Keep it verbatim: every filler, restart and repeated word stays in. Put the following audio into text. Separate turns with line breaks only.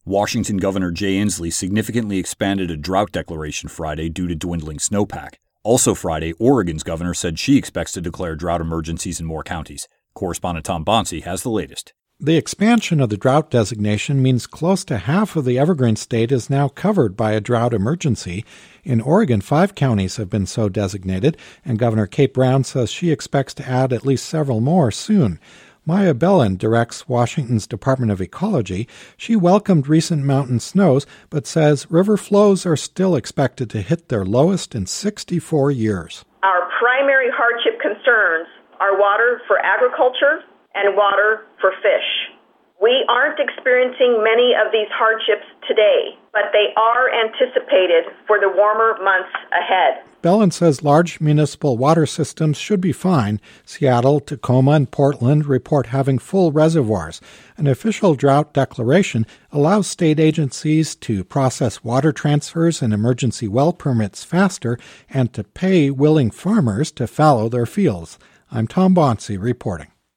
Washington Governor Jay Inslee significantly expanded a drought declaration Friday due to dwindling snowpack. Also Friday, Oregon's governor said she expects to declare drought emergencies in more counties. Correspondent Tom Bonsi has the latest.
The expansion of the drought designation means close to half of the Evergreen State is now covered by a drought emergency. In Oregon, five counties have been so designated, and Governor Kate Brown says she expects to add at least several more soon. Maya Bellin directs Washington's Department of Ecology. She welcomed recent mountain snows, but says river flows are still expected to hit their lowest in sixty-four years.
Our primary hardship concerns are water for agriculture and water for fish. We aren't experiencing many of these hardships today, but they are anticipated for the warmer months ahead.
Bellin says large municipal water systems should be fine. Seattle, Tacoma, and Portland report having full reservoirs. An official drought declaration allows state agencies to process water transfers and emergency well permits faster and to pay willing farmers to fallow their fields. I'm Tom Bonsi reporting.